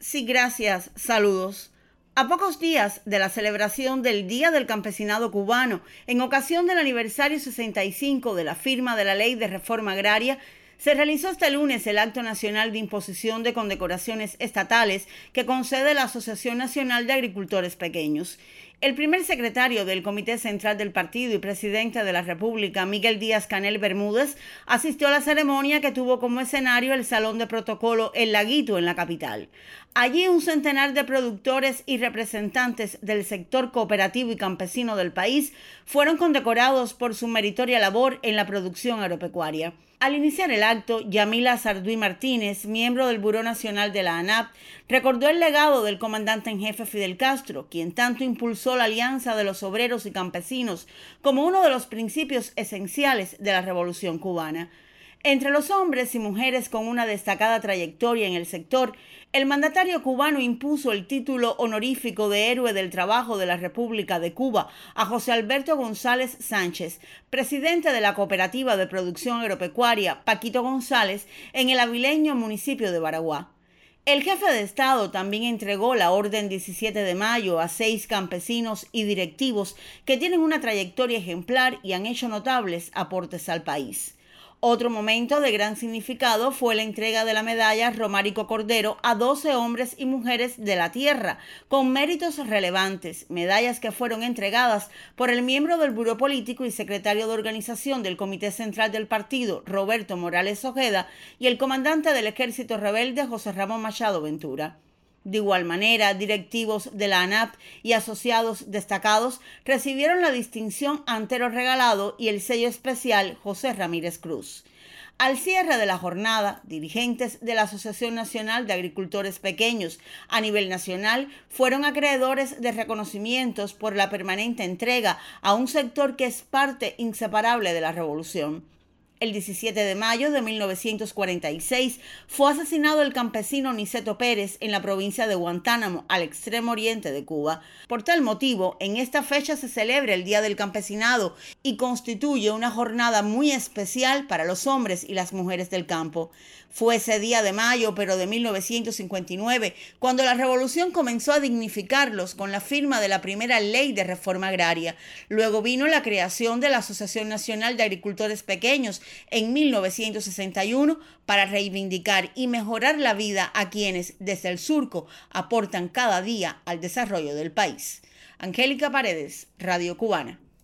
Sí, gracias. Saludos. A pocos días de la celebración del Día del Campesinado Cubano, en ocasión del aniversario 65 de la firma de la Ley de Reforma Agraria, se realizó este lunes el acto nacional de imposición de condecoraciones estatales que concede la Asociación Nacional de Agricultores Pequeños. El primer secretario del Comité Central del Partido y presidente de la República, Miguel Díaz-Canel Bermúdez, asistió a la ceremonia que tuvo como escenario el Salón de Protocolo El Laguito en la capital. Allí un centenar de productores y representantes del sector cooperativo y campesino del país fueron condecorados por su meritoria labor en la producción agropecuaria. Al iniciar el acto, Yamila Sarduy Martínez, miembro del Buró Nacional de la ANAP, recordó el legado del comandante en jefe Fidel Castro, quien tanto impulsó la alianza de los obreros y campesinos como uno de los principios esenciales de la Revolución cubana. Entre los hombres y mujeres con una destacada trayectoria en el sector, el mandatario cubano impuso el título honorífico de Héroe del Trabajo de la República de Cuba a José Alberto González Sánchez, presidente de la Cooperativa de Producción Agropecuaria Paquito González, en el habileño municipio de Baraguá. El jefe de Estado también entregó la Orden 17 de Mayo a 6 campesinos y directivos que tienen una trayectoria ejemplar y han hecho notables aportes al país. Otro momento de gran significado fue la entrega de la medalla Romárico Cordero a 12 hombres y mujeres de la tierra, con méritos relevantes, medallas que fueron entregadas por el miembro del Buró Político y secretario de organización del Comité Central del Partido, Roberto Morales Ojeda, y el comandante del Ejército Rebelde, José Ramón Machado Ventura. De igual manera, directivos de la ANAP y asociados destacados recibieron la distinción Antero Regalado y el sello especial José Ramírez Cruz. Al cierre de la jornada, dirigentes de la Asociación Nacional de Agricultores Pequeños a nivel nacional fueron acreedores de reconocimientos por la permanente entrega a un sector que es parte inseparable de la revolución. El 17 de mayo de 1946 fue asesinado el campesino Niceto Pérez en la provincia de Guantánamo, al extremo oriente de Cuba. Por tal motivo, en esta fecha se celebra el Día del Campesinado y constituye una jornada muy especial para los hombres y las mujeres del campo. Fue ese día de mayo, pero de 1959, cuando la revolución comenzó a dignificarlos con la firma de la primera ley de reforma agraria. Luego vino la creación de la Asociación Nacional de Agricultores Pequeños en 1961 para reivindicar y mejorar la vida a quienes desde el surco aportan cada día al desarrollo del país. Angélica Paredes, Radio Cubana.